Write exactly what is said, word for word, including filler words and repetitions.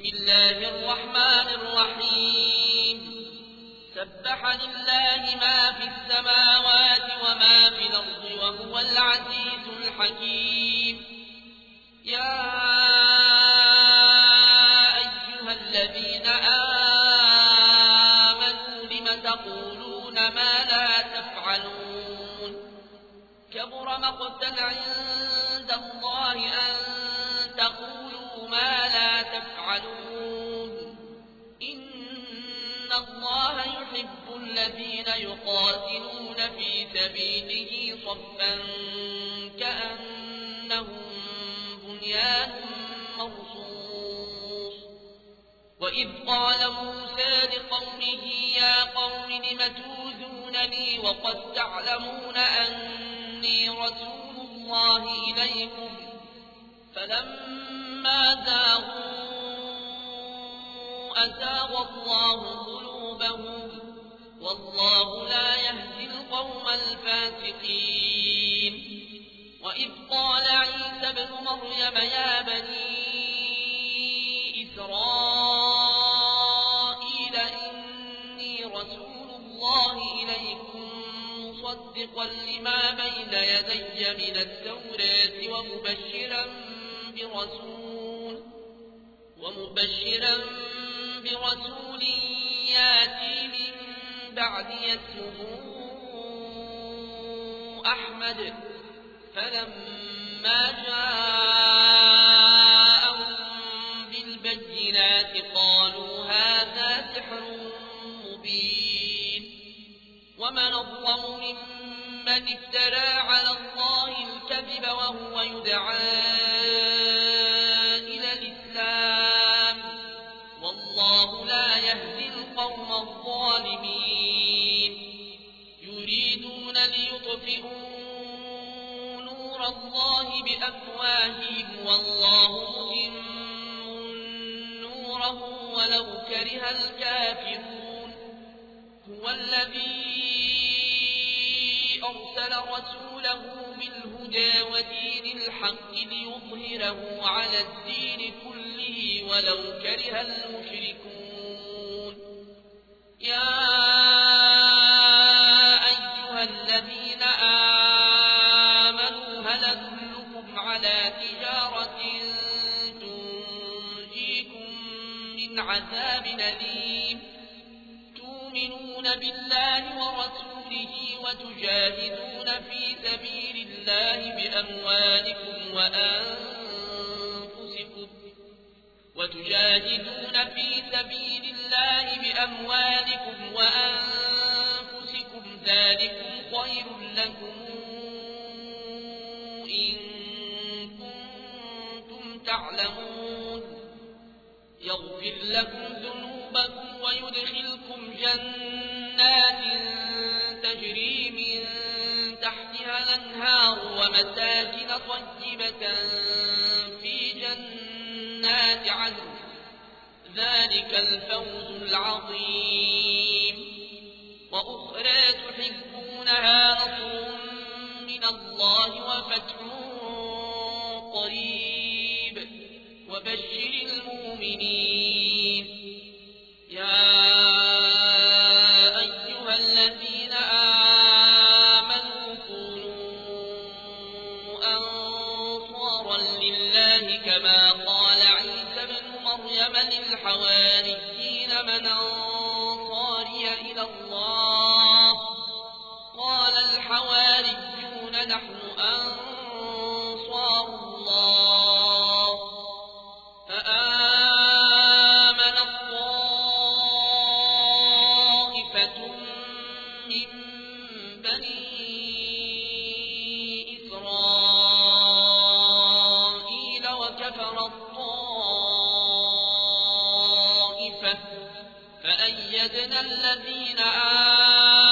بسم الله الرحمن الرحيم سبح لله ما في السماوات وما في الأرض وهو العزيز الحكيم يا أيها الذين آمنوا لم تقولون ما لا تفعلون كبر مقتا عند الله أن تقولوا ما لا تفعلون إن الله يحب الذين يقاتلون في سبيله صفا كأنهم بنيان مرصوص وإذ قال موسى لقومه يا قوم لم تؤذونني وقد تعلمون أني رسول الله إليكم فلما زاغوا أزاغ الله قلوبهم والله لا يهدي القوم الفاسقين وإذ قال عيسى ابن مريم يا بني إسرائيل إني رسول الله إليكم مصدقا لما بين يدي من التوراة ومبشرا برسول ومبشرا برسول ياتي من بعد اسمه أحمد فلما جاءهم بالبينات قالوا هذا سحر مبين ومن أظلم ممن افترى على الله الكذب وهو يدعى إلى الإسلام والله لا يهدي القوم الظالمين يريدون ليطفئوا نور الله بأفواههم والله متم نوره ولو كره الكافرون هو الذي أرسل رسوله بالهدى ودين الحق ليظهره على الدين كله ولو كره المشركون يا أيها الذين آمنوا هل أدلكم على تجارة تنجيكم من عذاب أليم تؤمنون بالله ورسوله وتجاهدون في سبيل الله بأموالكم وأنفسكم وتجاهدون في سبيل الله بأموالكم وأنفسكم ذلكم خير لكم إن كنتم تعلمون يغفر لكم ذنوبكم ويدخلكم جنات تجري من تحتها الأنهار ومساكن طيبة في جنات عدن ذلك الفوز العظيم وأخرى تحبونها نصر من الله وفتح قريب وبشر المؤمنين يا أيها الذين آمنوا كونوا أنصارا لله كما قال عيسى ابن مريم للحواريين من أنصاري إلى الله قال الحواريون نحن أنصار الله فآمن الطائفة من بني إسرائيل وكفر الطائفة فأيدنا الذين